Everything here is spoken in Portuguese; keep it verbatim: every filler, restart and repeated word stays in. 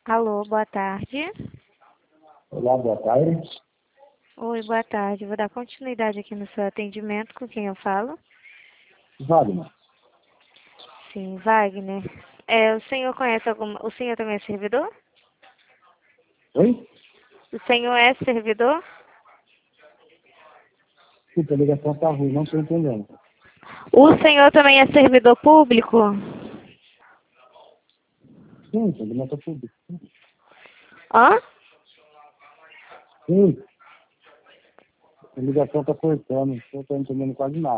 Alô, boa tarde. Olá, boa tarde. Oi, boa tarde. Vou dar continuidade aqui no seu atendimento. Com quem eu falo? Wagner. Sim, Wagner. É, o senhor conhece alguma... O senhor também é servidor? Oi? O senhor é servidor? Desculpa, a ligação tá ruim, não estou entendendo. O senhor também é servidor público? Sim, segmento público. Hã? Sim. A ligação está cortando, não estou entendendo quase nada.